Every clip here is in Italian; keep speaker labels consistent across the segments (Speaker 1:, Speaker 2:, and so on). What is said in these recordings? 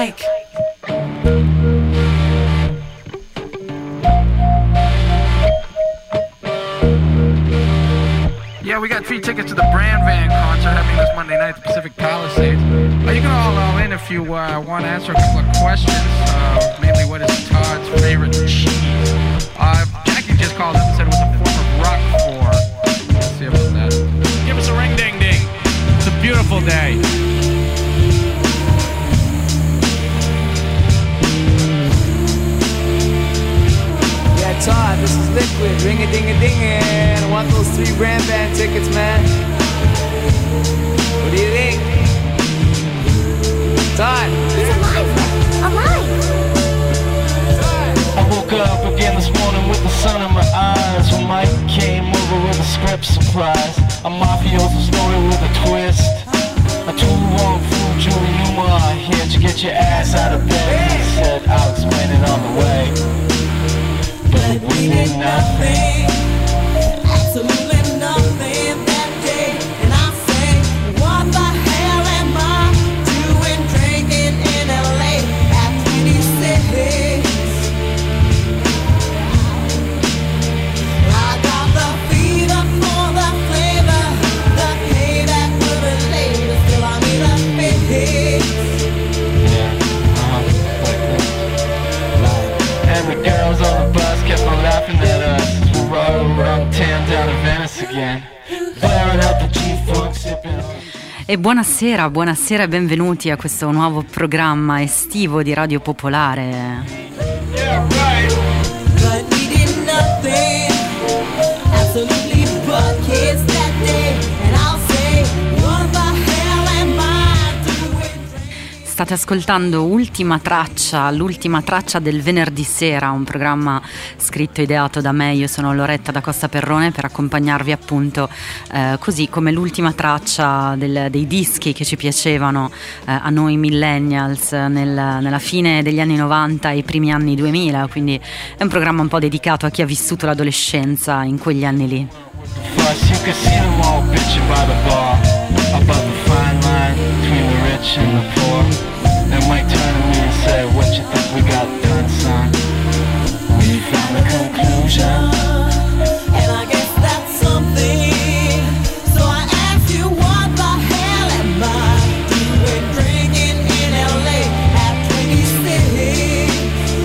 Speaker 1: like.
Speaker 2: Yeah, we got 3 tickets to the Brand Van concert happening this Monday night at the Pacific Palisades. You can all in if you want to answer a couple of questions. Mainly, what is Todd's favorite cheese? Jackie just called up and said it was a form of Roquefort. Let's see about that.
Speaker 3: Give us a ring ding ding. It's a beautiful day.
Speaker 4: Yeah, Todd, this is Liquid. Ring a ding a ding, and I want those 3 Brand Van tickets, man. What do you think? Todd.
Speaker 5: He's alive.
Speaker 6: I woke up again this morning with the sun in my eyes when Mike came over with a script surprise. A mafioso story with a twist. A 2-1 fool, Julie Newmar. Here to get your ass out of bed. He said, I'll explain it on the way. But we did nothing.
Speaker 7: Absolutely nothing that day. And I say, what the hell am I doing drinking in LA at 26? I got the fever for the flavor. The payback will be later. Still I need a fix.
Speaker 6: And the girls on the bus kept on laughing at us. We rode around town down to Venice again. Flaring up the G-Funk, sipping on.
Speaker 1: E buonasera, buonasera e benvenuti a questo nuovo programma estivo di Radio Popolare.
Speaker 6: Yeah, right.
Speaker 7: But we did nothing. Absolutely but kids that day. And I'll say, what the hell am I doing?
Speaker 1: State ascoltando l'ultima traccia del venerdì sera, un programma scritto e ideato da me. Io sono Loretta da Costa Perrone per accompagnarvi appunto così come l'ultima traccia dei dischi che ci piacevano a noi millennials nella fine degli anni 90 e i primi anni 2000, quindi è un programma un po' dedicato a chi ha vissuto l'adolescenza in quegli anni lì.
Speaker 6: First you could see them all bitching by the bar about the fine line between the rich and the poor. And Mike turned to me and said, what you think we got done, son? We found a conclusion.
Speaker 7: And I guess that's something. So I asked you, what the hell am I doing drinking in LA at 26?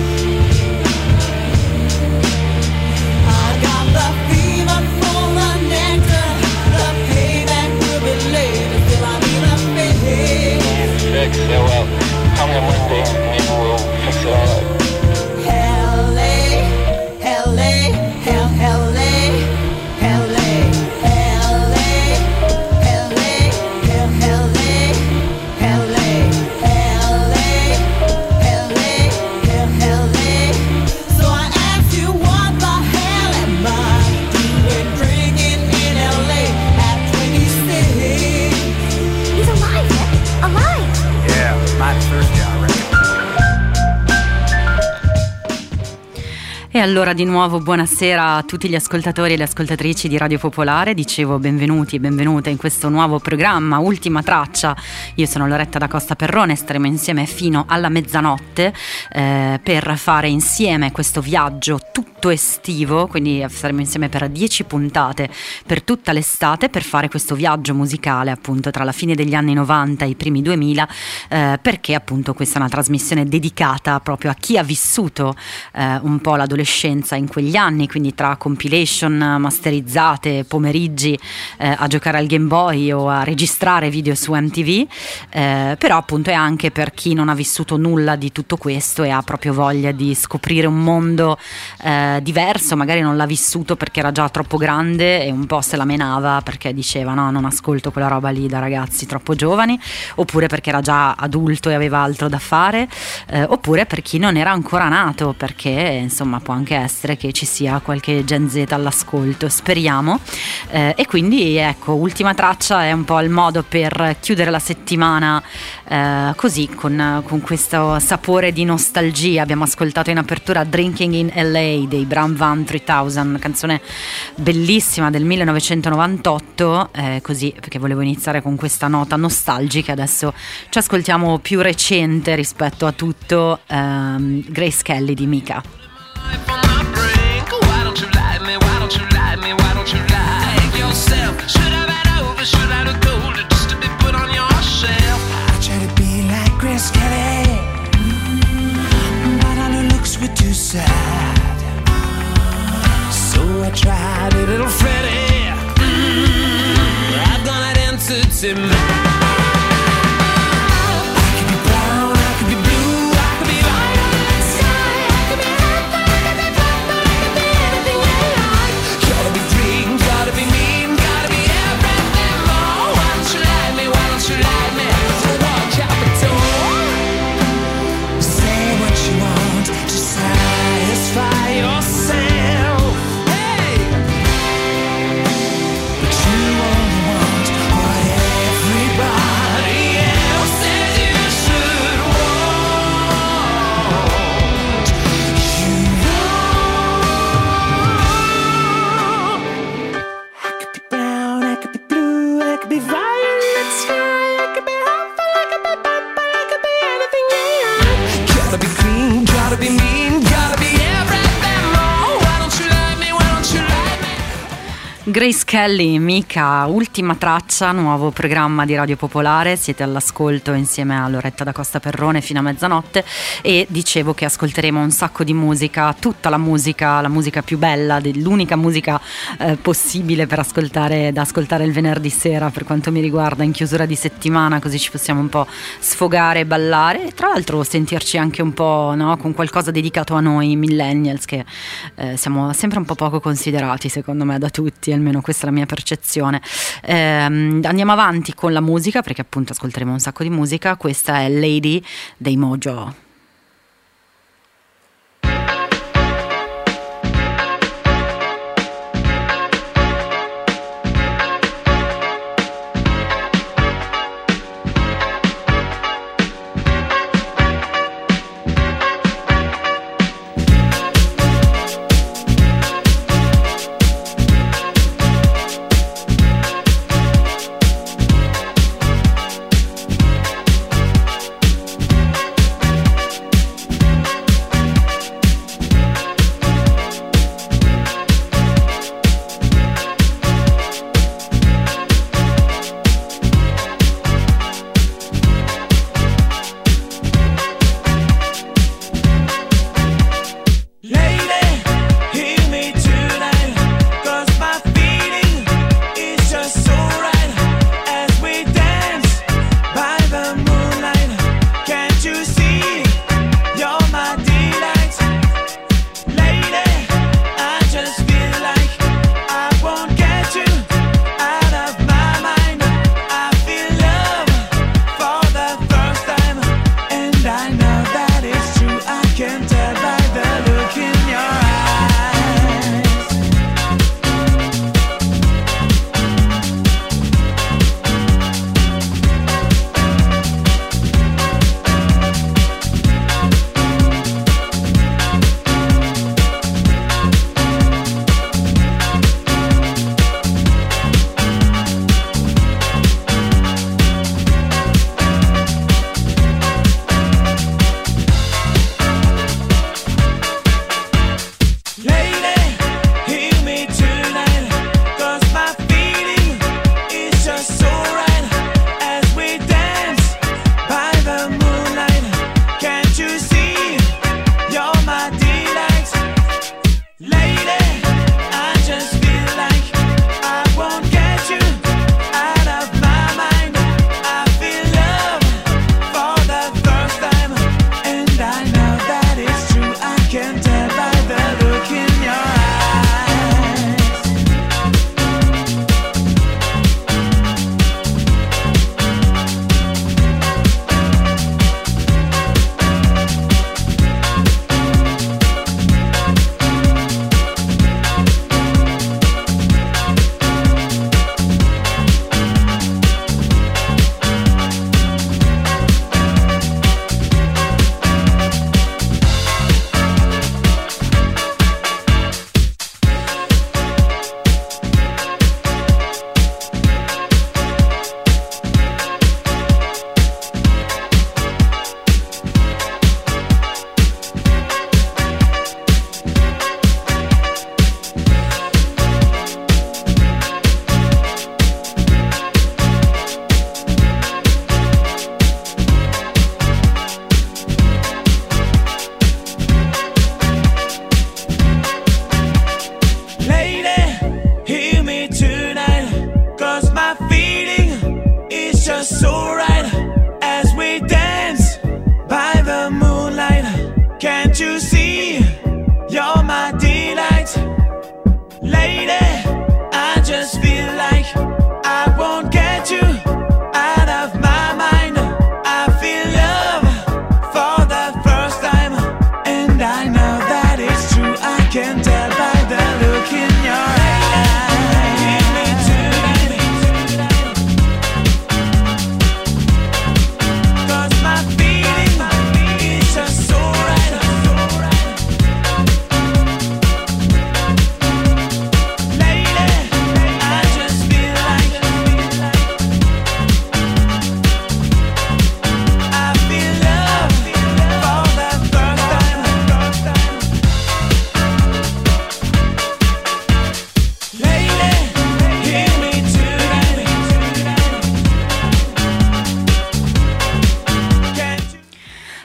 Speaker 7: I got the fever for the nectar. The payback will be later. Still I need a fix.
Speaker 6: Fix it, well, come on Monday, maybe we'll fix it all up.
Speaker 1: E allora di nuovo buonasera a tutti gli ascoltatori e le ascoltatrici di Radio Popolare. Dicevo benvenuti e benvenute in questo nuovo programma, ultima traccia. Io sono Loretta da Costa Perrone, staremo insieme fino alla mezzanotte per fare insieme questo viaggio tutto estivo, quindi saremo insieme per 10 puntate per tutta l'estate per fare questo viaggio musicale appunto tra la fine degli anni 90 e i primi 2000, perché appunto questa è una trasmissione dedicata proprio a chi ha vissuto un po' l'adolescenza in quegli anni, quindi tra compilation masterizzate, pomeriggi a giocare al Game Boy o a registrare video su MTV, però appunto è anche per chi non ha vissuto nulla di tutto questo e ha proprio voglia di scoprire un mondo diverso, magari non l'ha vissuto perché era già troppo grande e un po' se la menava perché diceva no, non ascolto quella roba lì da ragazzi troppo giovani, oppure perché era già adulto e aveva altro da fare, oppure per chi non era ancora nato, perché insomma può anche essere che ci sia qualche Gen Z all'ascolto, speriamo. E quindi ecco, ultima traccia è un po' il modo per chiudere la settimana così con questo sapore di nostalgia. Abbiamo ascoltato in apertura Drinking in LA dei dei Bram Van 3000, canzone bellissima del 1998, così perché volevo iniziare con questa nota nostalgica. Adesso ci ascoltiamo più recente rispetto a tutto, Grace Kelly di Mika.
Speaker 5: Grace Kelly, but all her looks were too sad. So I tried a little Freddie. I've done that entity man. I could be brown, I could be blue, I could be violet sky, I could be purple, I could be purple, I could be anything you like. Gotta be green, gotta be mean, gotta be everything more. Why don't you like me? Why don't you like me? So watch out the door. Satisfy yourself, hey. But you only want what everybody else says you should want. You know, I could be brown, I could be blue, I could be violet sky, I could be hopeful, I could be purple, I could be anything you like. Gotta be clean, gotta be mean, gotta be everything more. Why don't you like me? Why don't you like me?
Speaker 1: Grace Kelly, Mika, ultima traccia, nuovo programma di Radio Popolare. Siete all'ascolto insieme a Loretta da Costa Perrone fino a mezzanotte, e dicevo che ascolteremo un sacco di musica, tutta la musica più bella, l'unica musica possibile per ascoltare il venerdì sera, per quanto mi riguarda, in chiusura di settimana, così ci possiamo un po' sfogare e ballare, e tra l'altro sentirci anche un po', no, con qualcosa dedicato a noi millennials, che siamo sempre un po' poco considerati, secondo me, da tutti, almeno questa è la mia percezione. Andiamo avanti con la musica, perché appunto ascolteremo un sacco di musica. Questa è Lady dei Mojo.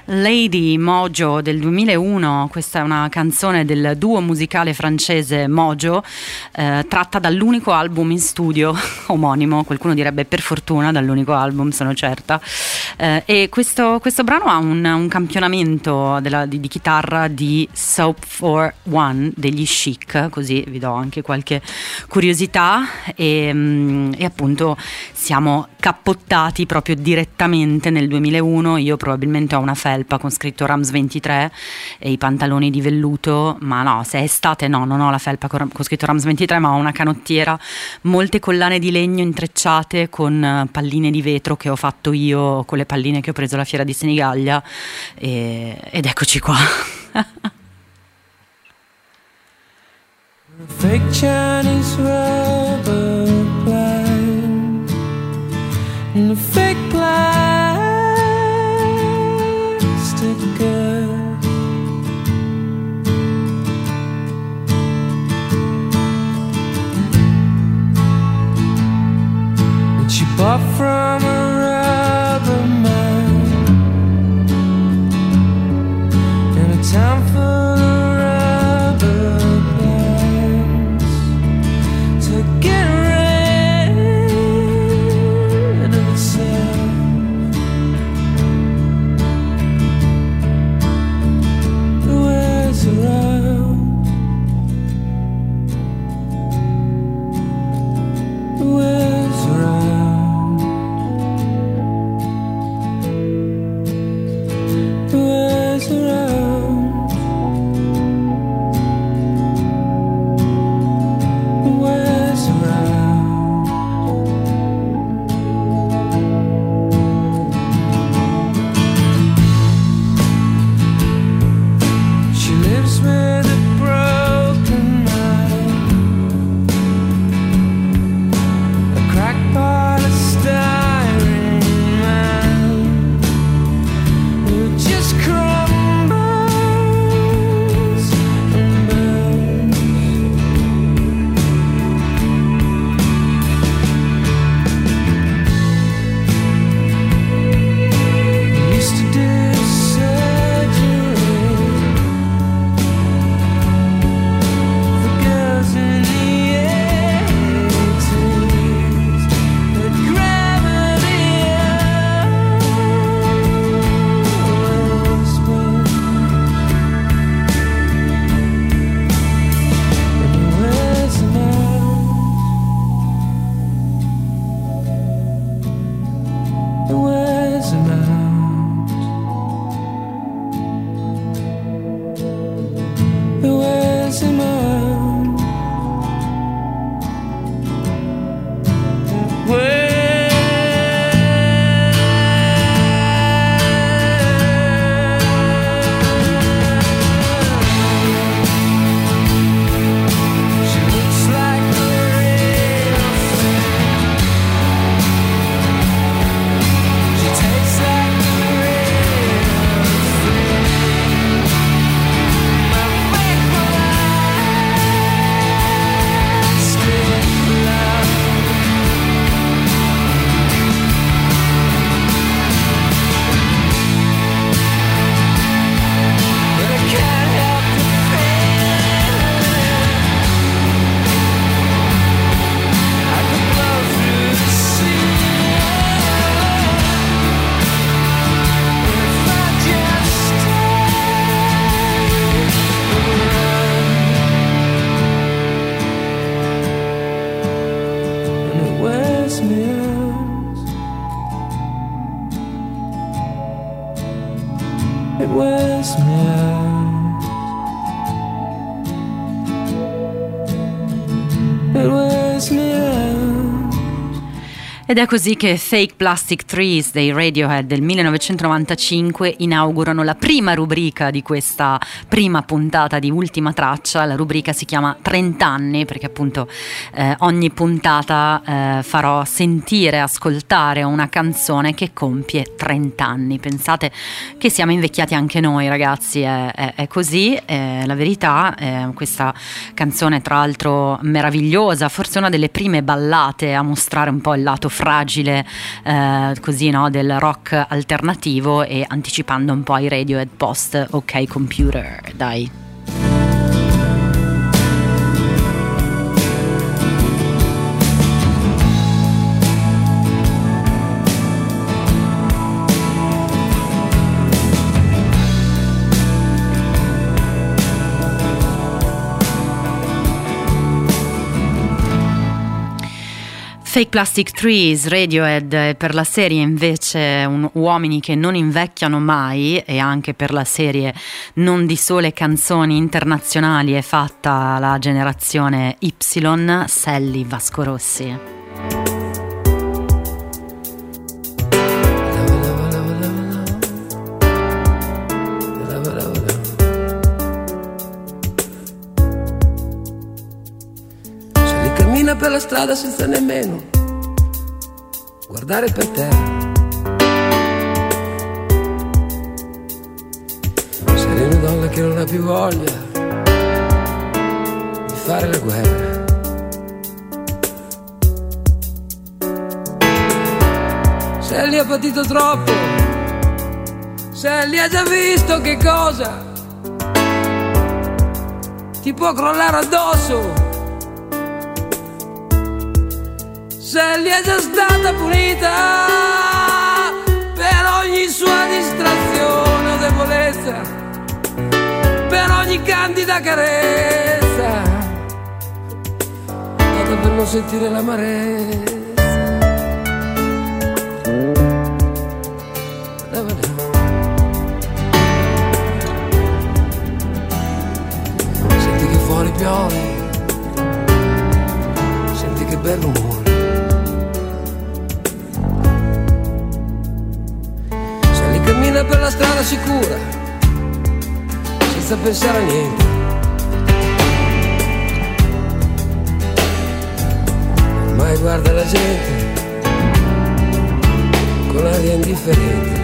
Speaker 1: Lady Mojo del 2001, questa è una canzone del duo musicale francese Mojo, tratta dall'unico album in studio omonimo, qualcuno direbbe per fortuna dall'unico album, sono certa, e questo brano ha un campionamento di chitarra di Soap for One degli Chic, così vi do anche qualche curiosità, e appunto siamo cappottati proprio direttamente nel 2001. Io probabilmente ho una felpa con scritto Rams 23 e i pantaloni di velluto, ma no, se è estate no, non ho la felpa con scritto Rams 23, ma ho una canottiera, molte collane di legno intrecciate con palline di vetro che ho fatto io con le palline che ho preso alla fiera di Senigallia, ed eccoci qua.
Speaker 4: Fake Chinese rubber plant and a fake plastic girl. And she bought from a rubber man in a town full of rubber plants to get rid of itself. The world's around, the world's around, the world's around, the world's around. She lives with a broken mind, a cracked polystyrene man who just crumbles and burns. Used to do surgery for girls in the 80s, but gravity always wins. And the world's around, the world's around, the world's around, she looks like a real thing. She tastes like a real thing. My fake plastic love. But I can't help the feeling I could blow through the ceiling if I just stayed around. And it wears me out, it wears me out, it wears me out.
Speaker 1: Ed è così che Fake Plastic Trees dei Radiohead del 1995 inaugurano la prima rubrica di questa prima puntata di Ultima Traccia. La rubrica si chiama 30 anni perché appunto ogni puntata farò sentire, ascoltare una canzone che compie 30 anni. Pensate che siamo invecchiati anche noi, ragazzi, è così, la verità. Questa canzone tra l'altro meravigliosa, forse una delle prime ballate a mostrare un po' il lato fragile così, no, del rock alternativo, e anticipando un po' i Radiohead post OK Computer, dai. Fake Plastic Trees, Radiohead. Per la serie invece Uomini che non invecchiano mai, e anche per la serie Non di sole canzoni internazionali è fatta la generazione Y, Sally Vasco Rossi.
Speaker 8: Per la strada senza nemmeno guardare per terra, sei una donna che non ha più voglia di fare la guerra. Sally ha patito troppo, Sally ha già visto che cosa ti può crollare addosso. Sally è già stata punita per ogni sua distrazione o debolezza, per ogni candida carezza, nata per non sentire l'amarezza. Senti che fuori piove, senti che bel rumore. Cammina per la strada sicura, senza pensare a niente. Ormai guarda la gente con aria indifferente.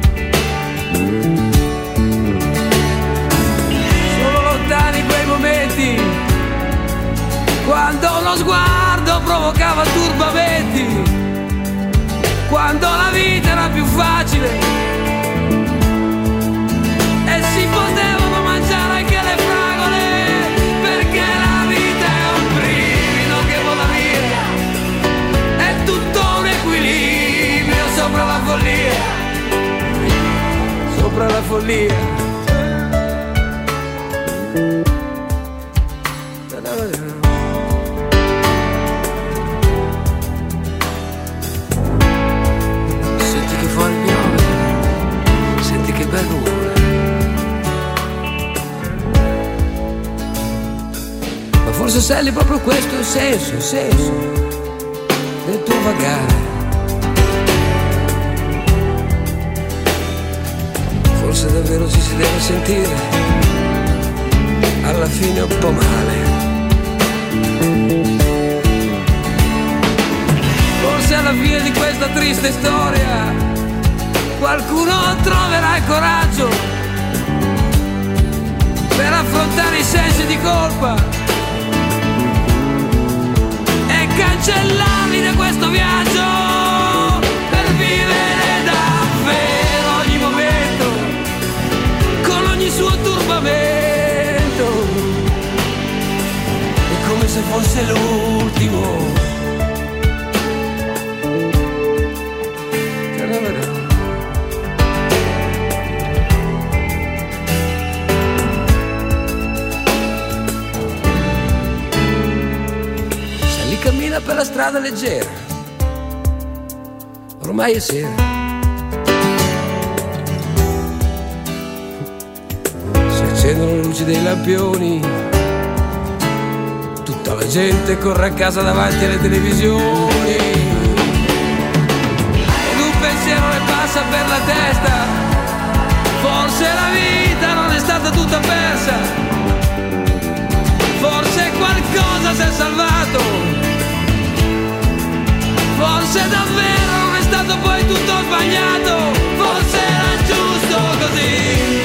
Speaker 8: Sono lontani quei momenti quando uno sguardo provocava turbamenti, quando la vita era più facile e si potevano mangiare anche le fragole, perché la vita è un brivido che vola via, è tutto un equilibrio sopra la follia, sopra la follia. Senti che fuori piove, senti che bel rumore. Forse Sally proprio questo è il senso del tuo vagare. Forse davvero ci si deve sentire alla fine un po' male. Forse alla fine di questa triste storia qualcuno troverà il coraggio per affrontare i sensi di colpa, cancellarli da questo viaggio, per vivere davvero ogni momento con ogni suo turbamento, è come se fosse l'ultimo. Cammina per la strada leggera, ormai è sera. Si accendono le luci dei lampioni, tutta la gente corre a casa davanti alle televisioni, ed un pensiero le passa per la testa: forse la vita non è stata tutta persa, forse qualcosa si è salvato, forse davvero non è stato poi tutto sbagliato, forse era giusto così.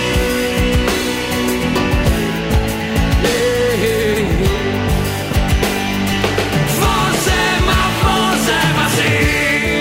Speaker 8: Forse, ma sì.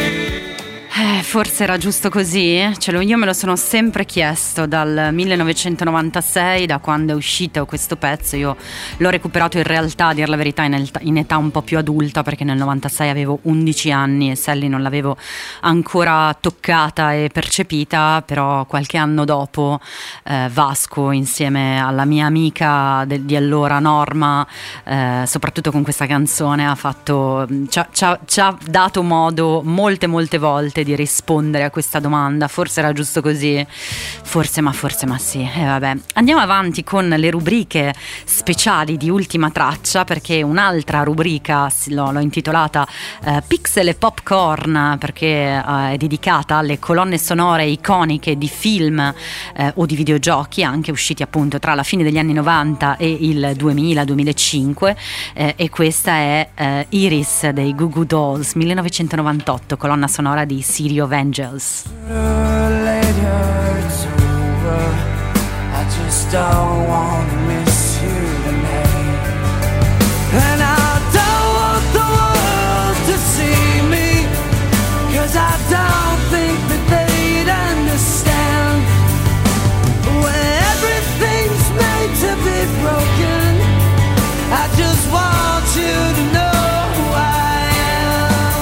Speaker 1: forse era giusto così? Io me lo sono sempre chiesto dal 1996, da quando è uscito questo pezzo. Io l'ho recuperato in realtà, a dir la verità, in età un po' più adulta, perché nel 96 avevo 11 anni e Sally non l'avevo ancora toccata e percepita, però qualche anno dopo Vasco, insieme alla mia amica di allora Norma, soprattutto con questa canzone, ci ha dato modo molte volte di rispondere a questa domanda. Forse era giusto così, forse ma sì. Vabbè, andiamo avanti con le rubriche speciali di Ultima Traccia, perché un'altra rubrica l'ho intitolata Pixel e Popcorn, perché è dedicata alle colonne sonore iconiche di film o di videogiochi, anche usciti appunto tra la fine degli anni 90 e il 2000-2005, e questa è Iris dei Goo Goo Dolls, 1998, colonna sonora di City of Angels.
Speaker 4: Later it's over. I just don't want to miss you tonight. And I don't want the world to see me, 'cause I don't think that they'd understand. When everything's made to be broken, I just want you to know who I am.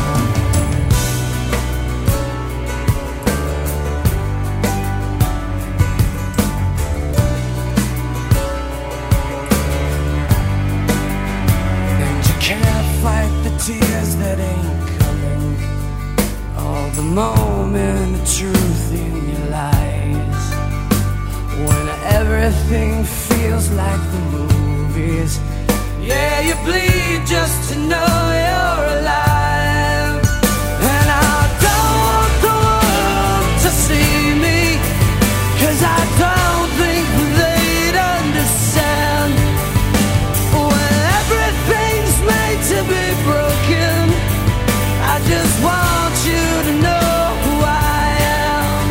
Speaker 4: And you can't fight the tears that ain't coming, all the moment of truth in your lies. When everything feels like the movies, yeah, you bleed just to know you're alive. And I don't want the world to see me, 'cause I don't think they'd understand. When everything's made to be broken, I just want you to know who I am.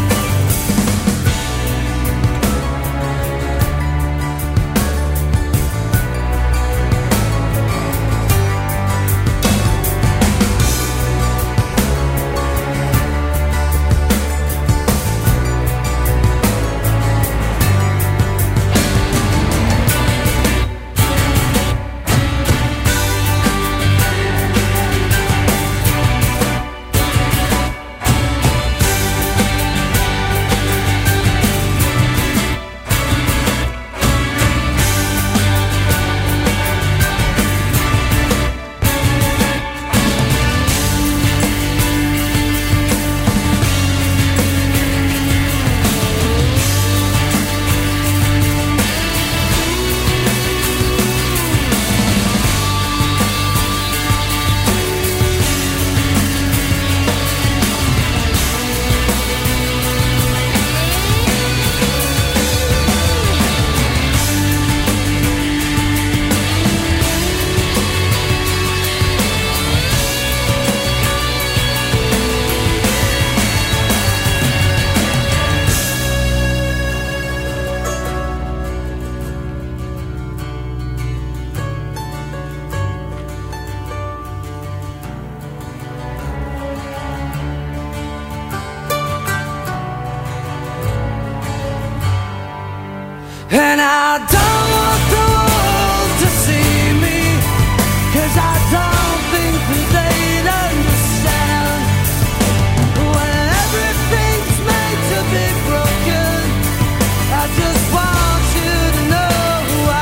Speaker 4: And I don't want the world to see me, 'cause I don't think that they'd understand. When everything's made to be broken, I just want you to know who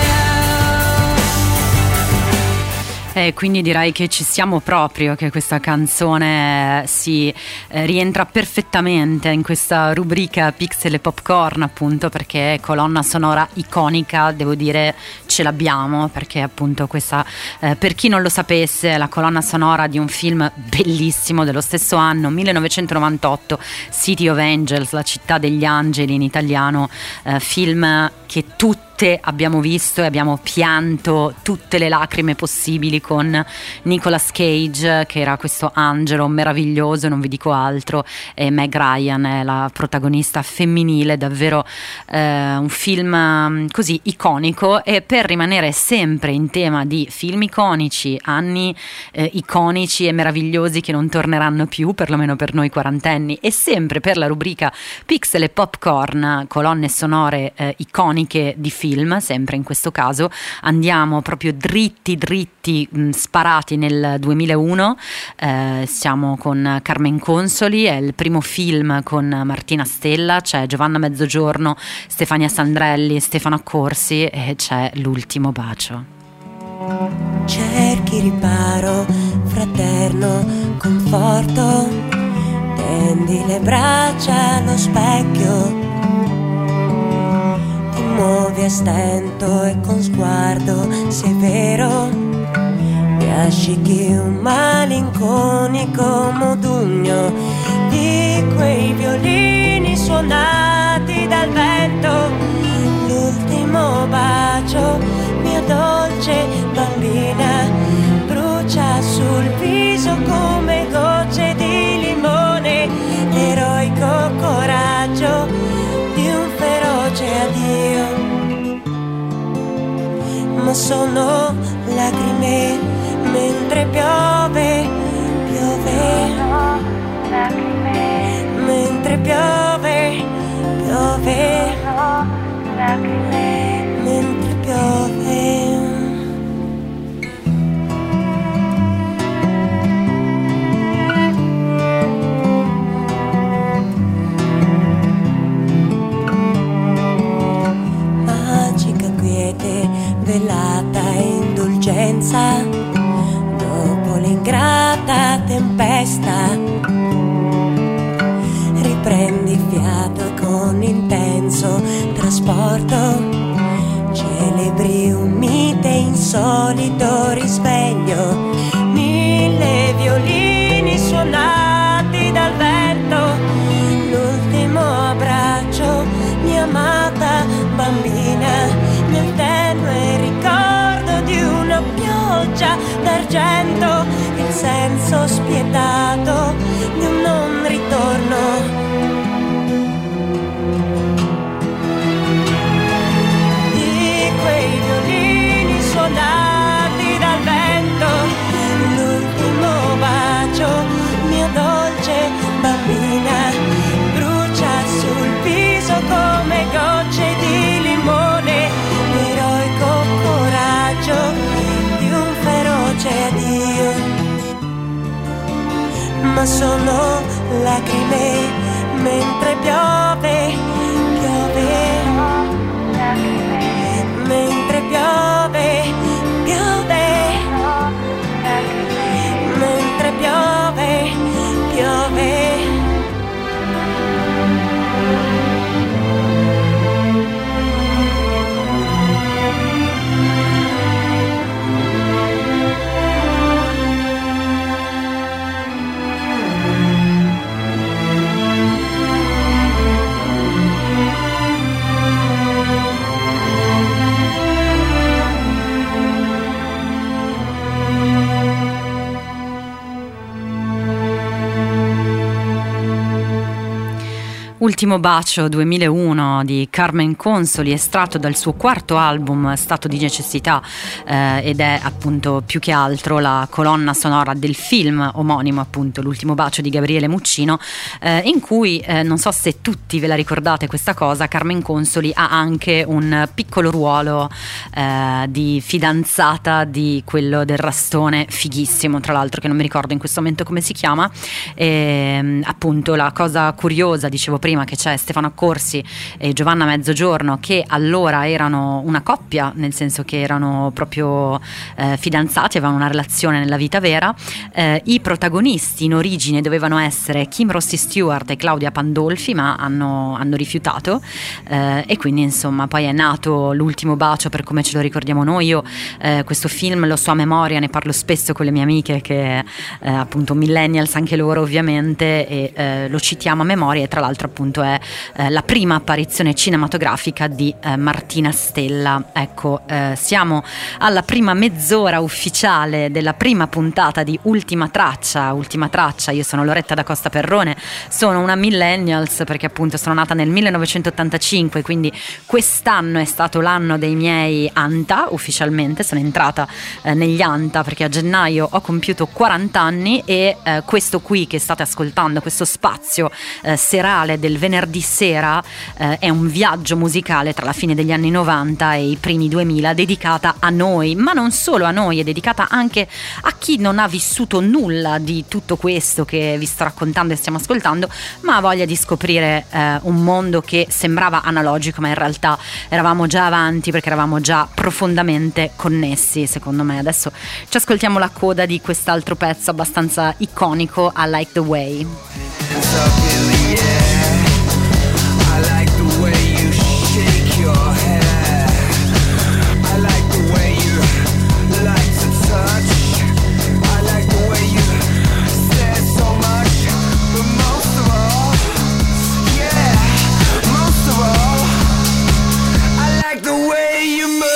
Speaker 4: I am.
Speaker 1: Quindi direi che ci siamo proprio, che questa canzone si rientra perfettamente in questa rubrica Pixel e Popcorn, appunto perché è colonna sonora iconica, devo dire ce l'abbiamo, perché appunto questa, per chi non lo sapesse, è la colonna sonora di un film bellissimo dello stesso anno, 1998, City of Angels, la città degli angeli in italiano, film che tutti tutte abbiamo visto e abbiamo pianto tutte le lacrime possibili con Nicolas Cage, che era questo angelo meraviglioso, non vi dico altro, e Meg Ryan è la protagonista femminile, davvero un film così iconico. E per rimanere sempre in tema di film iconici, anni iconici e meravigliosi che non torneranno più, perlomeno per noi quarantenni, e sempre per la rubrica Pixel e Popcorn, colonne sonore iconiche di film, sempre in questo caso andiamo proprio dritti sparati nel 2001. Siamo con Carmen Consoli, è il primo film con Martina Stella, c'è Giovanna Mezzogiorno, Stefania Sandrelli, Stefano Accorsi e c'è L'ultimo bacio.
Speaker 9: Cerchi riparo, fraterno, conforto, tendi le braccia allo specchio, ti muovi a stento e con sguardo severo, mi asciughi un malinconico modugno di quei violini suonati dal vento. L'ultimo bacio, mia dolce bambina, brucia sul viso come gocce di limone, l'eroico coraggio di un feroce addio. Ma sono lacrime mentre piove, mentre piove, mentre piove. Magica quiete, velata indulgenza, dopo l'ingrata tempesta, riprendi fiato e con intenso trasporto celebri un mite insolito risveglio. 1000 violini suonati dal vento, l'ultimo abbraccio, mia amata bambina, nel tenue ricordo di una pioggia d'argento, il senso spietato di un non ritorno. Di quei violini suonati dal vento, l'ultimo bacio, mia dolce bambina, brucia sul viso come gocce di limone, l'eroico coraggio di un feroce addio. Ma sono lacrime mentre piove, mentre piove, mentre piove.
Speaker 1: Ultimo bacio 2001 di Carmen Consoli, estratto dal suo quarto album Stato di necessità, ed è appunto più che altro la colonna sonora del film omonimo, appunto L'ultimo bacio di Gabriele Muccino, in cui non so se tutti ve la ricordate questa cosa, Carmen Consoli ha anche un piccolo ruolo di fidanzata di quello del Rastone, fighissimo tra l'altro, che non mi ricordo in questo momento come si chiama. Appunto la cosa curiosa, dicevo prima, che c'è Stefano Accorsi e Giovanna Mezzogiorno, che allora erano una coppia, nel senso che erano proprio fidanzati, avevano una relazione nella vita vera. I protagonisti in origine dovevano essere Kim Rossi Stewart e Claudia Pandolfi, ma hanno rifiutato, e quindi insomma poi è nato L'ultimo bacio per come ce lo ricordiamo noi. Io questo film lo so a memoria, ne parlo spesso con le mie amiche che appunto millennials anche loro ovviamente, e lo citiamo a memoria, e tra l'altro appunto appunto è la prima apparizione cinematografica di Martina Stella. Ecco, siamo alla prima mezz'ora ufficiale della prima puntata di Ultima Traccia. Io sono Loretta da Costa Perrone, sono una millennials perché appunto sono nata nel 1985, quindi quest'anno è stato l'anno dei miei Anta, ufficialmente sono entrata negli Anta perché a gennaio ho compiuto 40 anni e questo qui che state ascoltando, questo spazio serale del venerdì sera è un viaggio musicale tra la fine degli anni 90 e i primi 2000 dedicata a noi, ma non solo a noi, è dedicata anche a chi non ha vissuto nulla di tutto questo che vi sto raccontando e stiamo ascoltando, ma ha voglia di scoprire un mondo che sembrava analogico ma in realtà eravamo già avanti perché eravamo già profondamente connessi, secondo me. Adesso ci ascoltiamo la coda di quest'altro pezzo abbastanza iconico, I Like the Way.
Speaker 4: I like the way you shake your head. I like the way you like to touch. I like the way you stare so much. But most of all, yeah, most of all, I like the way you move.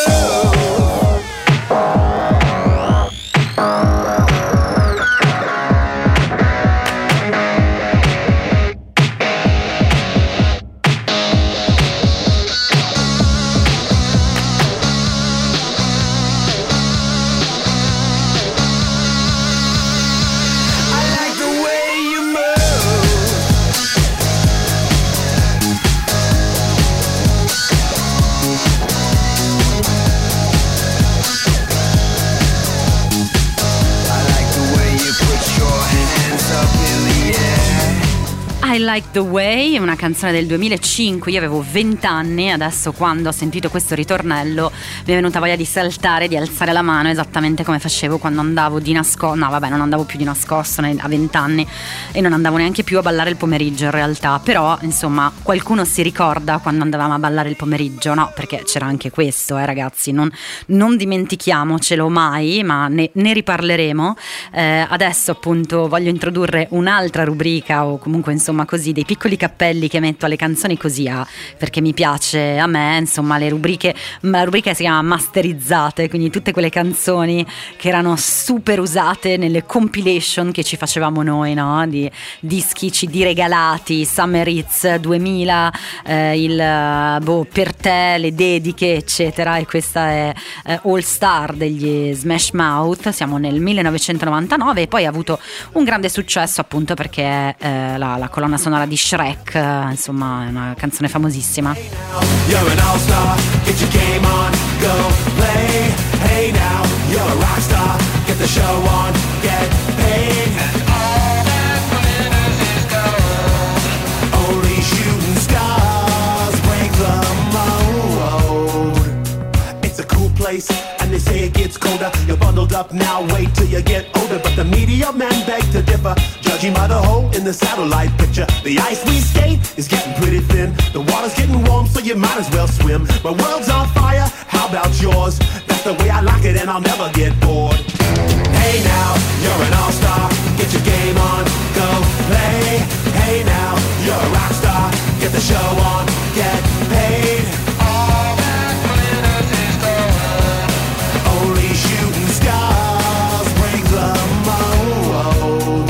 Speaker 1: I Like the Way, una canzone del 2005, io avevo 20 anni, adesso quando ho sentito questo ritornello mi è venuta voglia di saltare, di alzare la mano, esattamente come facevo quando andavo di nascosto, no vabbè non andavo più di nascosto a 20 anni e non andavo neanche più a ballare il pomeriggio in realtà, però insomma qualcuno si ricorda quando andavamo a ballare il pomeriggio, no? Perché c'era anche questo ragazzi, non dimentichiamocelo mai, ma ne riparleremo. Adesso appunto voglio introdurre un'altra rubrica o comunque insomma così dei piccoli cappelli che metto alle canzoni così perché mi piace a me, insomma la rubrica si chiama masterizzate, quindi tutte quelle canzoni che erano super usate nelle compilation che ci facevamo noi, no? Di dischi CD regalati, Summer Hits 2000, per te, le dediche eccetera, e questa è All Star degli Smash Mouth, siamo nel 1999 e poi ha avuto un grande successo appunto perché la colonna sonora di Shrek, insomma è una canzone famosissima.
Speaker 4: You're an all-star, get your game on, go play. Hey now, you're a rock star, get the show on, get paid. And all that glitters is gold. Only shooting stars break the mold. It's a cool place, and they say it gets colder. You're bundled up now, wait till you get older. But the media men beg to differ, judging by the hole in the satellite picture. The ice we skate is getting pretty thin. The water's getting warm, so you might as well swim. My world's on fire, how about yours? That's the way I like it and I'll never get bored. Hey now, you're an all-star, get your game on, go play. Hey now, you're a rock star, get the show on, get paid. All that glitters is gold. Only shooting stars break the mold.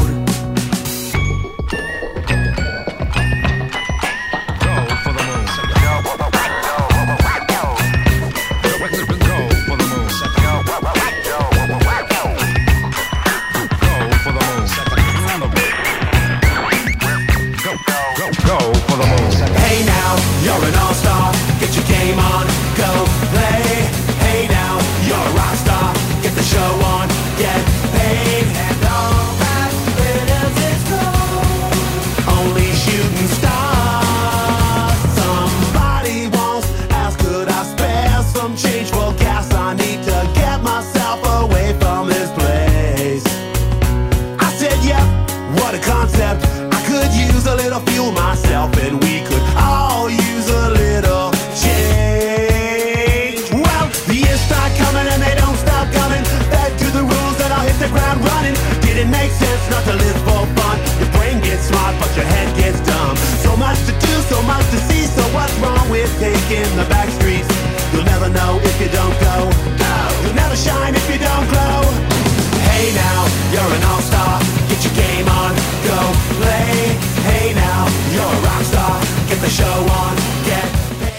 Speaker 4: Hey now, you're an all-star, get your game on, go play. Hey now, you're a rock star, get the show on, get paid. And all that glitters is gold. Only shooting stars. Somebody once asked, could I spare some change for gas? I need to get myself away from this place. I said, yeah, what a concept. I could use a little fuel myself, and we could all use a little
Speaker 10: taking the back streets. You'll never know if you don't go. You'll never shine if you don't glow. Hey now, you're an all-star. Get your game on, go play. Hey now, you're a rock star. Get the show on, get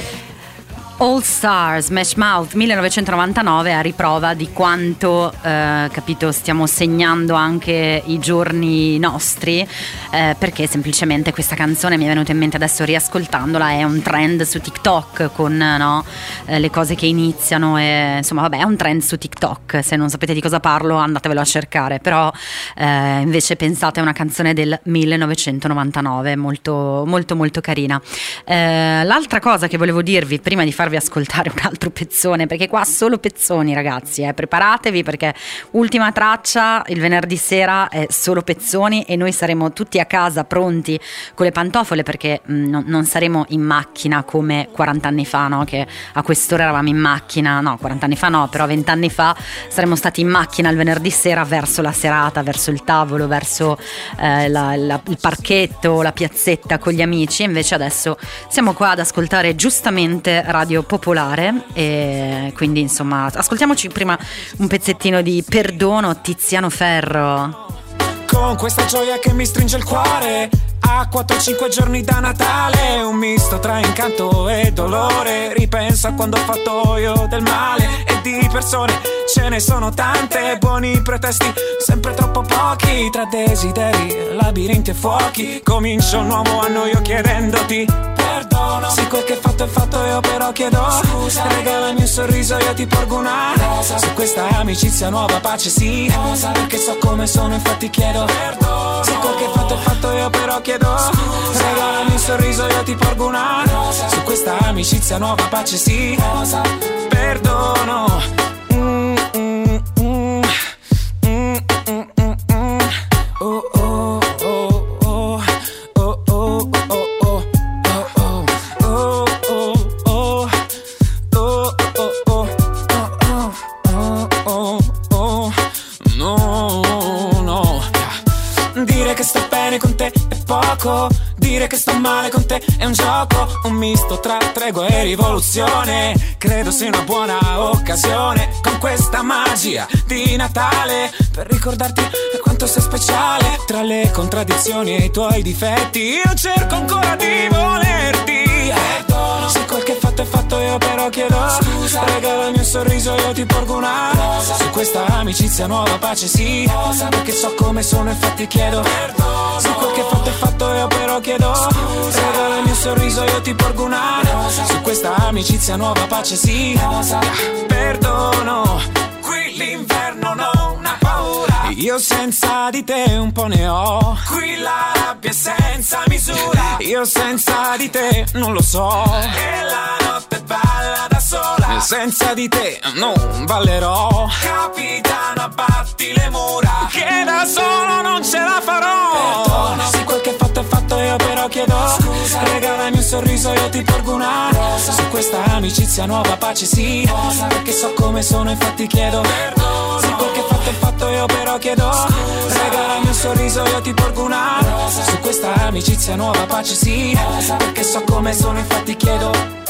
Speaker 1: All Star, Smash Mouth 1999, a riprova di quanto capito, stiamo segnando anche i giorni nostri, perché semplicemente questa canzone mi è venuta in mente adesso riascoltandola, è un trend su TikTok con le cose che iniziano e insomma vabbè, è un trend su TikTok, se non sapete di cosa parlo andatevelo a cercare, però invece pensate a una canzone del 1999 molto molto molto carina. L'altra cosa che volevo dirvi prima di farvi ascoltare un altro pezzone, perché qua solo pezzoni ragazzi, preparatevi perché ultima traccia il venerdì sera è solo pezzoni e noi saremo tutti a casa pronti con le pantofole perché non saremo in macchina come 40 anni fa, no? Che a quest'ora eravamo in macchina, no 40 anni fa no, però 20 anni fa saremmo stati in macchina il venerdì sera verso la serata, verso il tavolo, verso il parchetto, la piazzetta con gli amici, invece adesso siamo qua ad ascoltare giustamente Radio Popolare e quindi insomma ascoltiamoci prima un pezzettino di Perdono, Tiziano Ferro.
Speaker 11: Con questa gioia che mi stringe il cuore, a 4-5 giorni da Natale, un misto tra incanto e dolore. Ripenso a quando ho fatto io del male e di persone ce ne sono tante, buoni pretesti sempre troppo pochi, tra desideri, labirinti e fuochi. Comincio un nuovo anno io chiedendoti perdono, se quel che fatto è fatto io però chiedo scusa. Regalami un sorriso io ti porgo una rosa, su questa amicizia nuova pace sì, perché so come sono infatti chiedo perdono. Se quel che fatto è fatto io però chiedo scusa. Regalami un sorriso io ti porgo una rosa, su questa amicizia nuova pace sì, perdono. Con te è poco, dire che sto male con te è un gioco, un misto tra tregua e rivoluzione. Credo sia una buona occasione con questa magia di Natale per ricordarti quanto sei speciale. Tra le contraddizioni e i tuoi difetti io cerco ancora di volerti. Perdono, se quel che fatto è fatto io però chiedo scusa. Regalami un sorriso io ti porgo una rosa, su questa amicizia nuova pace sì, perché so come sono infatti chiedo perdono. Se quel che fatto è fatto io però chiedo scusa. Regalami un sorriso io ti porgo una rosa, su questa amicizia nuova pace sì, perdono. Qui l'inverno non ha paura, io senza di te un po' ne ho. Qui la rabbia è senza misura, io senza di te non lo so. E la notte balla da sola, senza di te non ballerò. Capitano abbatti le mura, che da solo non ce la farò. Perdono, se quel che fatto è fatto io però chiedo scusa. Regalami un sorriso io ti porgo una rosa, su questa amicizia nuova pace sì, perché so come sono infatti chiedo perdono. Se quel che fatto è fatto io però chiedo scusa. Regalami un sorriso io ti porgo una rosa, su questa amicizia nuova pace sì, perché so come sono infatti chiedo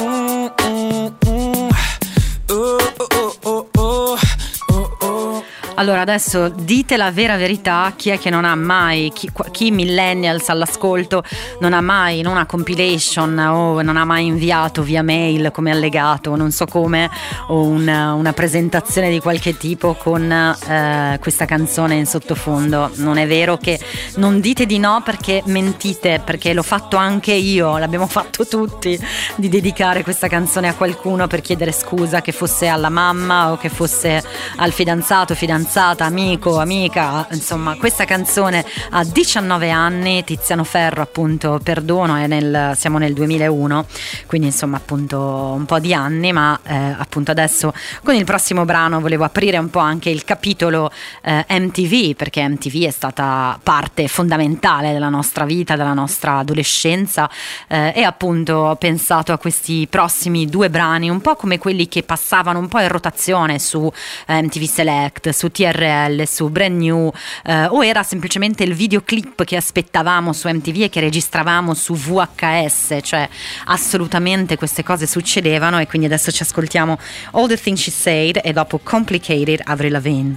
Speaker 1: Allora adesso dite la vera verità, chi è che non ha mai, chi millennials all'ascolto non ha mai in una compilation o non ha mai inviato via mail come allegato, non so come, o una presentazione di qualche tipo con questa canzone in sottofondo. Non è vero che non dite di no perché mentite, perché l'ho fatto anche io, l'abbiamo fatto tutti, di dedicare questa canzone a qualcuno per chiedere scusa, che fosse alla mamma o che fosse al fidanzato, fidanzata, amico, amica, insomma questa canzone ha 19 anni, Tiziano Ferro appunto, Perdono, siamo nel 2001, quindi insomma appunto un po' di anni, ma appunto adesso con il prossimo brano volevo aprire un po' anche il capitolo MTV, perché MTV è stata parte fondamentale della nostra vita, della nostra adolescenza, e appunto ho pensato a questi prossimi due brani un po' come quelli che passavano un po' in rotazione su MTV Select, su TRL TRL su Brand New, o era semplicemente il videoclip che aspettavamo su MTV e che registravamo su VHS, cioè assolutamente queste cose succedevano. E quindi adesso ci ascoltiamo All the Things She Said e dopo Complicated, Avril Lavigne.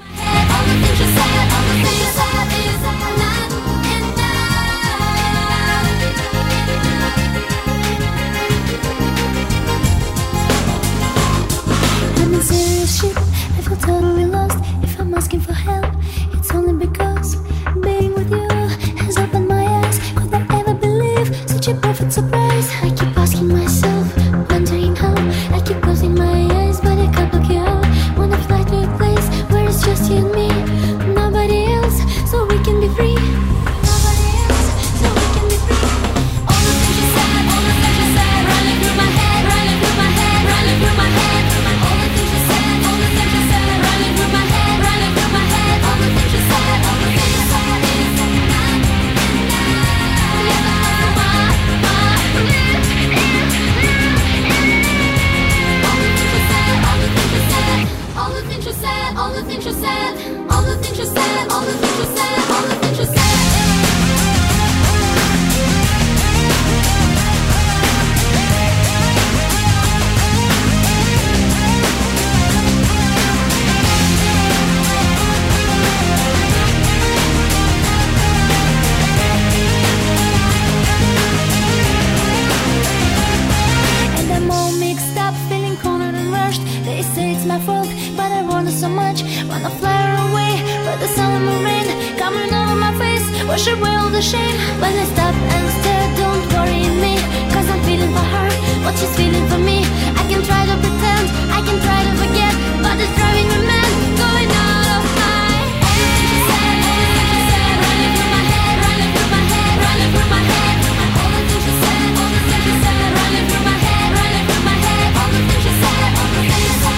Speaker 12: I feel totally lost. If I'm asking for help, it's only because being with you has opened my eyes. Could I ever believe such a perfect surprise? I keep asking myself, wondering how. I keep closing my eyes, but I can't look you out. Wanna fly to a place where it's just you and me, nobody else, so we can be free. Nobody else, so we can be free. All the things you said, all the things you said, running through my head, running through my head, running through my head. All the things you said, all the things you said, running through my head, running through my head. All the things you said, all the things you said, all the things you said, all the things you said, all the things you said, all the things you said, all the things you said. And I'm all mixed up, feeling cornered and rushed. They say it's my fault, but I wanted so much. Wanna fly away, but the summer rain coming over my face, wash away all the shame. When I stop and stare, don't worry me, cause I'm feeling for her what she's feeling for me. I can try to pretend, I can try to forget, but it's driving me mad, going out of my head. Running through my head, running through my head, running through my head. All the things you said, all the things you said, running through my head, running through my head. All the things you said, all the things you said.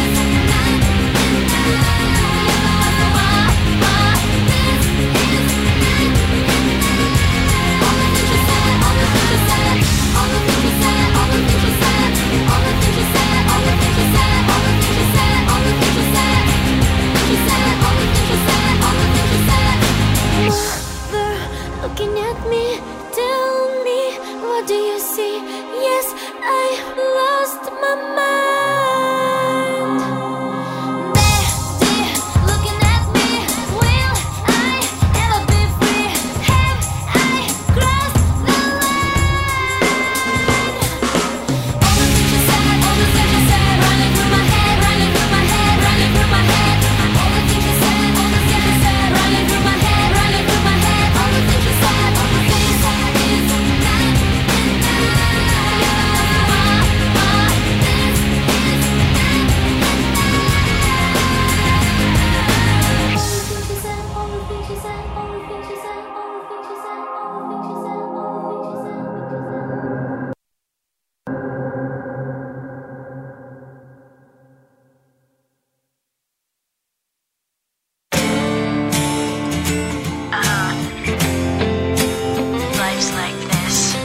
Speaker 12: Looking at me, tell me, what do you see? Yes, I lost my mind. Betty, looking at me, will I ever be free? Have I crossed the line? All the things you said, all the things you said, running through my head, running through my head, running through my head. All the things you said, all the things you said, running through my head, running through my head. All the things you said, all the things you said, is night and
Speaker 13: Life's like this.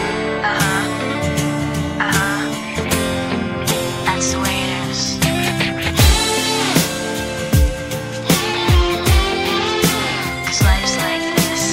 Speaker 13: That's the way it is. 'Cause life's like this.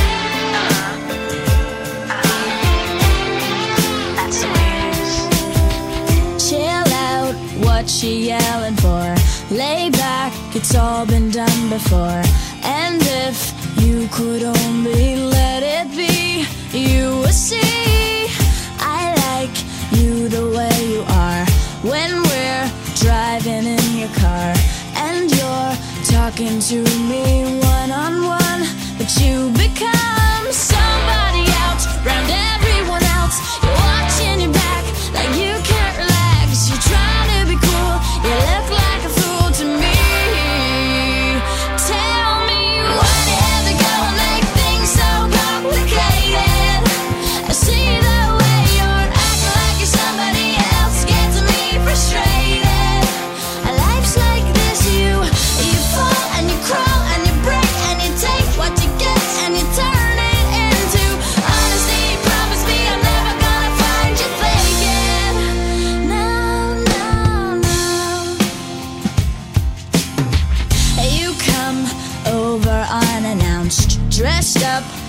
Speaker 13: That's the way it is.
Speaker 12: Chill out, what she yelling for? Lay back, it's all been done before. And if you could only let it be, you would see I like you the way you are. When we're driving in your car and you're talking to me one-on-one, but you become somebody else round everyone else. You're watching your back like you can't relax. You're trying to be cool, you look like a fool to me. Tell me why do you have to go and make things so complicated? I see the way you're acting like you're somebody else, gets me frustrated. Life's like this, you fall and you crawl and you break and you take what you get and you turn it into honesty, promise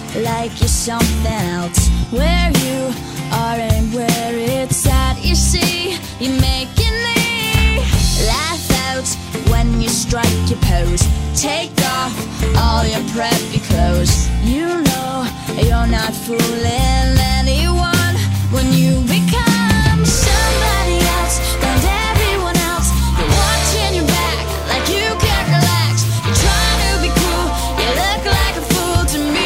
Speaker 12: like you're something else. Where you are and where it's at, you see, you're making me laugh out when you strike your pose. Take off all your preppy clothes. You know you're not fooling anyone when you become somebody else and everyone else. You're watching your back like you can't relax. You're trying to be cool, you look like a fool to me.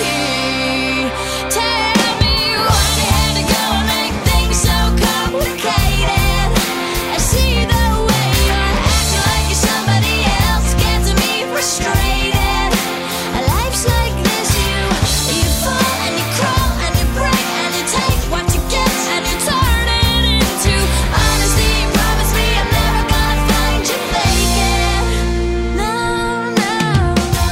Speaker 12: Tell me why you had to go and make things so complicated. I see the way you're acting like you're somebody else, gets me frustrated. Life's like this, you fall and you crawl and you break and you take what you get and you turn it into honesty. Promise me I'm never gonna find you faking. No, no,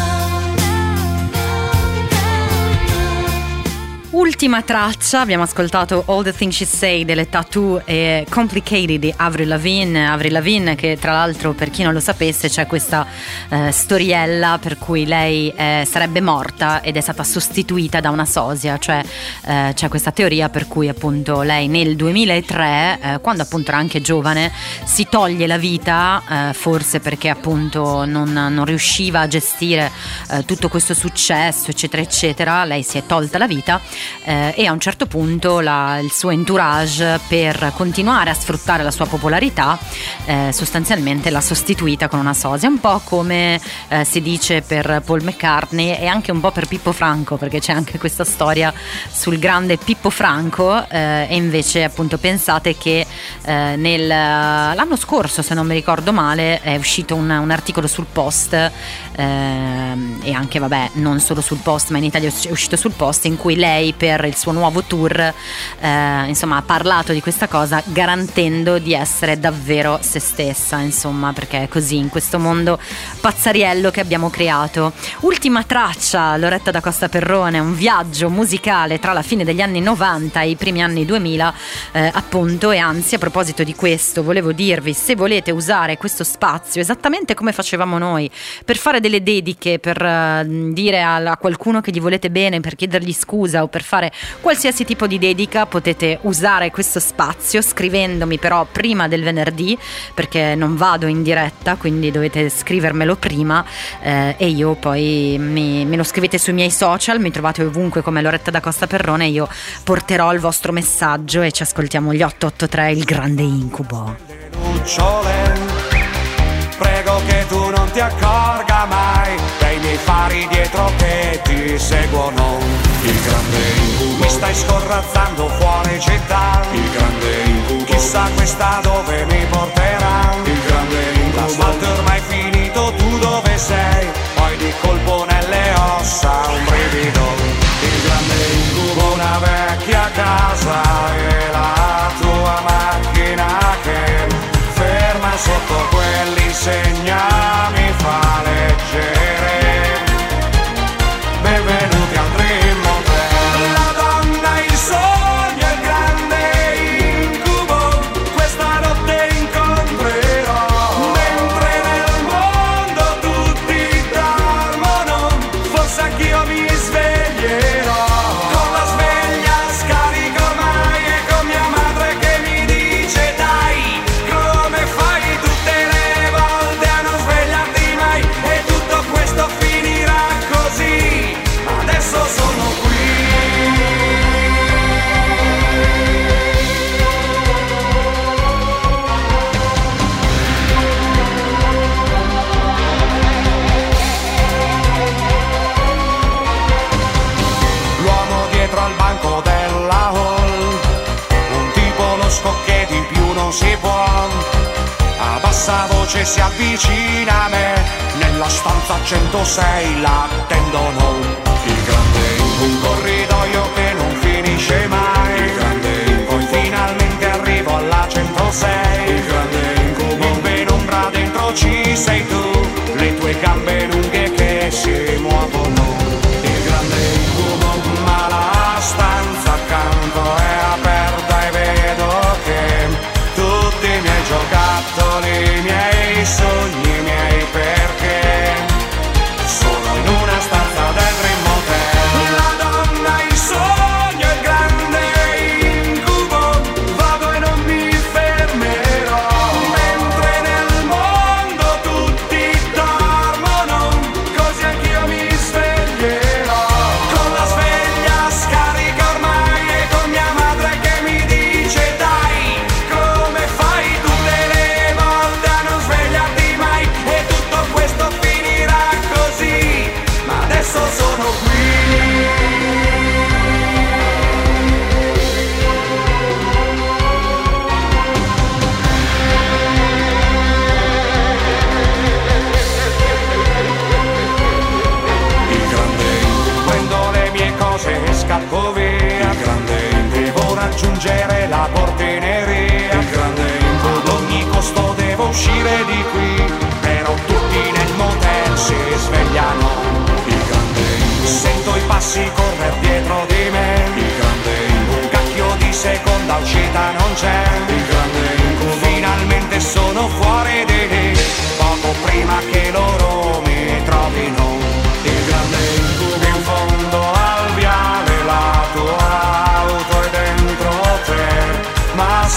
Speaker 1: Ultima traccia, abbiamo ascoltato All the Things She Say delle Tattoo e Complicated di Avril Lavigne. Avril Lavigne, che tra l'altro, per chi non lo sapesse, c'è questa storiella per cui lei sarebbe morta ed è stata sostituita da una sosia, cioè c'è questa teoria per cui appunto lei nel 2003, quando appunto era anche giovane, si toglie la vita, forse perché appunto non riusciva a gestire tutto questo successo eccetera eccetera. Lei si è tolta la vita e a un certo punto il suo entourage, per continuare a sfruttare la sua popolarità, sostanzialmente l'ha sostituita con una sosia, un po' come si dice per Paul McCartney e anche un po' per Pippo Franco, perché c'è anche questa storia sul grande Pippo Franco. E invece appunto pensate che l'anno scorso, se non mi ricordo male, è uscito un articolo sul Post, e anche vabbè non solo sul Post ma in Italia è uscito sul Post, in cui lei per il suo nuovo tour insomma ha parlato di questa cosa, garantendo di essere davvero se stessa, insomma, perché è così in questo mondo pazzariello che abbiamo creato. Ultima traccia, Loretta da Costa Perrone, un viaggio musicale tra la fine degli anni 90 e i primi anni 2000 appunto. E anzi, a proposito di questo, volevo dirvi, se volete usare questo spazio esattamente come facevamo noi, per fare delle dediche, per dire a qualcuno che gli volete bene, per chiedergli scusa o per fare qualsiasi tipo di dedica, potete usare questo spazio scrivendomi però prima del venerdì, perché non vado in diretta, quindi dovete scrivermelo prima, e io poi me lo scrivete sui miei social, mi trovate ovunque come Loretta da Costa Perrone. Io porterò il vostro messaggio e ci ascoltiamo gli 883, il grande incubo.
Speaker 11: Prego che tu non ti accorga mai dei miei fari dietro che ti seguono. Il grande incubo. Mi stai scorrazzando fuori città. Il grande incubo. Chissà questa dove mi porterà. Il grande incubo. L'asfalto è ormai finito, tu dove sei? Poi di colpo nelle ossa un brivido. Il grande incubo. Una vecchia casa e la tua macchina che ferma sotto quell'insegna mi fa leggere. Benvenuti al Dream Hotel. La donna, il sogno, il grande incubo. Questa notte incontrerò. Mentre nel mondo tutti dormono, forse anch'io mi sveglierò. Con la sveglia scarico ormai e con mia madre che mi dice dai, come fai tutte le volte a non svegliarti mai? E tutto questo finirà così. Adesso sono qui. L'uomo dietro al banco della hall, un tipo lo scocche di più non si può. A bassa voce si avvicina a me, nella stanza 106 l'attendono. Il grande incubo, un corridoio che non finisce mai. Il grande incubo, poi finalmente arrivo alla 106. Il grande incubo, in penombra dentro ci sei tu, le tue gambe lunghe che si muovono. Il grande incubo, ma la stanza accanto è aperta e vedo che tutti i miei giocattoli, i miei sogni, i miei perché sono in una stanza del Dream Hotel. La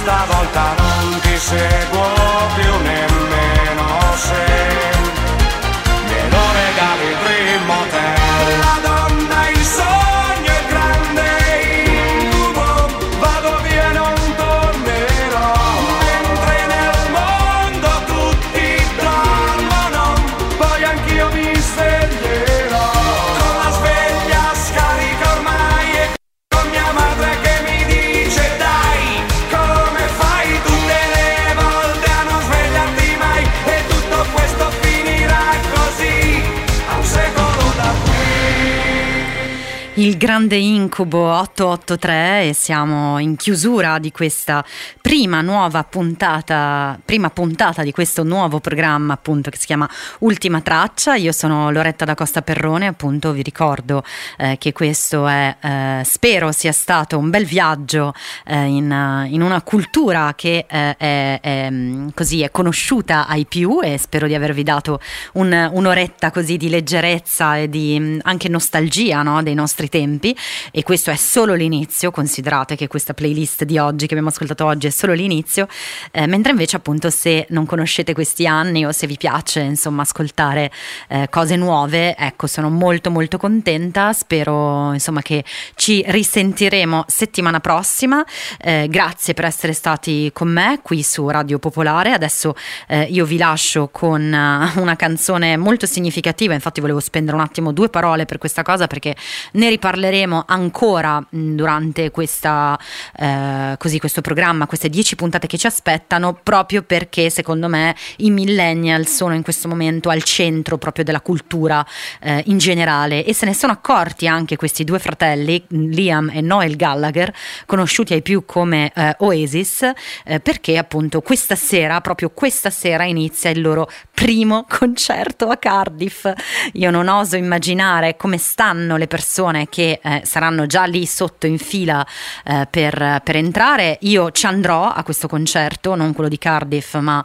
Speaker 11: stavolta non ti seguo più nemmeno se me lo regali il Dream Hotel. La donna, il sogno, il grande incubo, vado via e non tornerò, mentre nel mondo tutti dormono, poi anch'io mi sveglierò, con la sveglia scarica ormai e con mia madre che mi dice dai, come fai tutte le volte a non svegliarti mai, e tutto questo finirà così, a un secolo da qui.
Speaker 1: Il grande incubo 883, e siamo in chiusura di questa prima puntata di questo nuovo programma, appunto, che si chiama Ultima Traccia. Io sono Loretta da Costa Perrone, appunto vi ricordo che questo è, spero sia stato un bel viaggio in una cultura che è conosciuta ai più, e spero di avervi dato un'oretta così di leggerezza e di anche nostalgia, no, dei nostri tempi. E questo è solo l'inizio, considerate che questa playlist di oggi che abbiamo ascoltato oggi è solo l'inizio, mentre invece appunto se non conoscete questi anni o se vi piace insomma ascoltare cose nuove, ecco, sono molto molto contenta. Spero insomma che ci risentiremo settimana prossima. Grazie per essere stati con me qui su Radio Popolare. Adesso io vi lascio con una canzone molto significativa, infatti volevo spendere un attimo 2 parole per questa cosa, perché ne riparleremo ancora durante questo programma, queste 10 puntate che ci aspettano, proprio perché secondo me i millennial sono in questo momento al centro proprio della cultura in generale, e se ne sono accorti anche questi 2 fratelli, Liam e Noel Gallagher, conosciuti ai più come Oasis, perché appunto proprio questa sera inizia il loro primo concerto a Cardiff. Io non oso immaginare come stanno le persone che saranno già lì sotto in fila per entrare. Io ci andrò a questo concerto, non quello di Cardiff, ma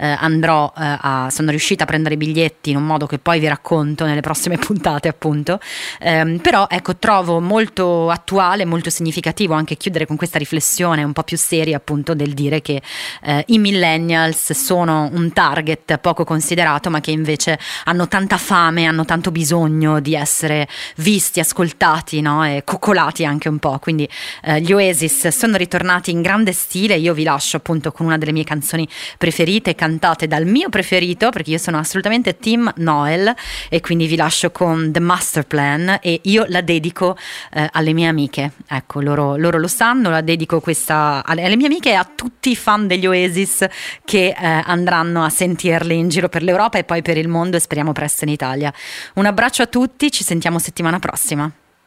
Speaker 1: sono riuscita a prendere i biglietti in un modo che poi vi racconto nelle prossime puntate, appunto. Però ecco, trovo molto attuale, molto significativo anche chiudere con questa riflessione un po' più seria, appunto, del dire che i millennials sono un target poco considerato, ma che invece hanno tanta fame, hanno tanto bisogno di essere visti, ascoltati, no? E coccolati anche un po'. Quindi gli Oasis sono ritornati in grande stile. Io vi lascio appunto con una delle mie canzoni preferite, cantate dal mio preferito, perché io sono assolutamente team Noel, e quindi vi lascio con The Master Plan, e io la dedico alle mie amiche. Ecco, loro lo sanno, la dedico questa alle mie amiche e a tutti i fan degli Oasis che andranno a sentirli in giro per l'Europa e poi per il mondo, e speriamo presto in Italia. Un abbraccio a tutti, ci sentiamo settimana prossima.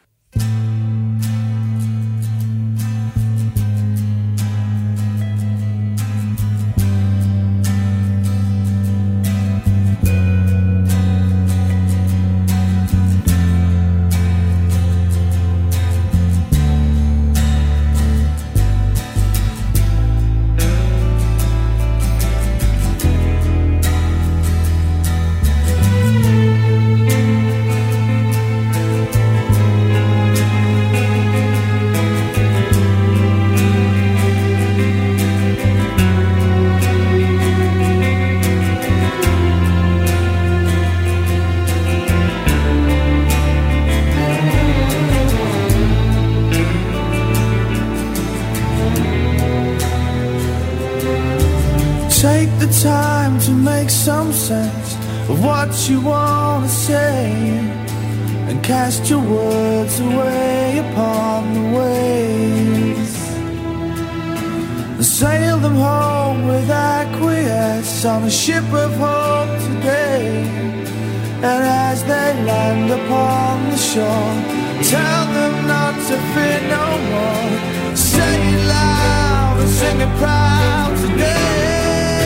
Speaker 14: Take the time to make some sense of what you want to say, and cast your words away upon the waves, and sail them home with acquiesce on a ship of hope today. And as they land upon the shore, tell them not to fear no more. Say it loud and sing it proud today.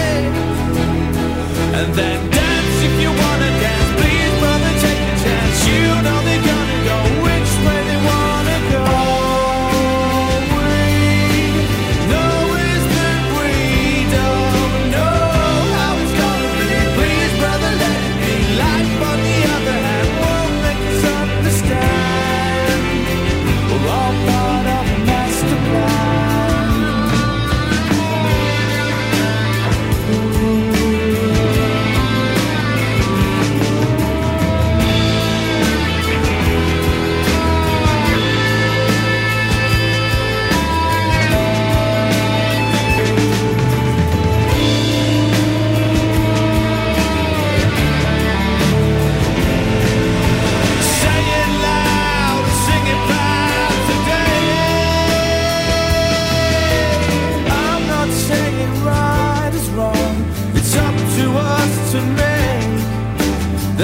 Speaker 14: And then dance if you wanna dance. Please, brother, take a chance. You know they're gonna go which way they wanna go. We know is that we don't know how it's gonna be. Please, brother, let it be. Life, on the other hand, won't make us understand. We're all part of a master plan.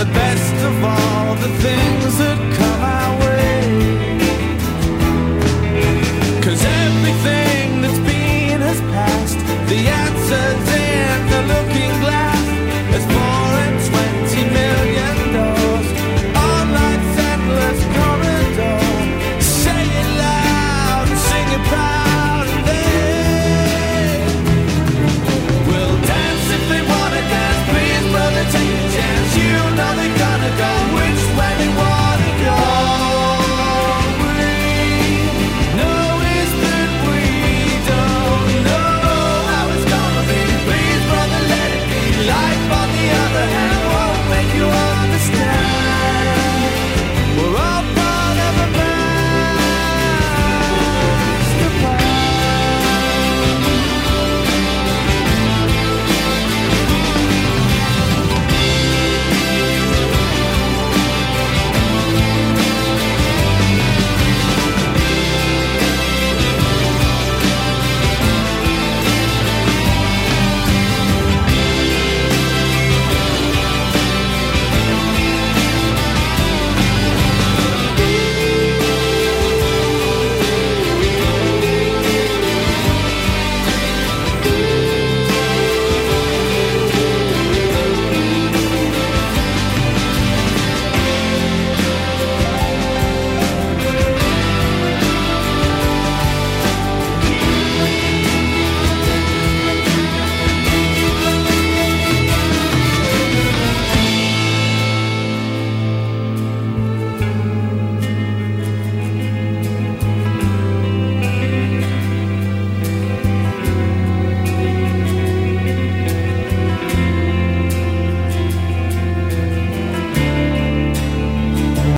Speaker 14: the best of all the things that come out.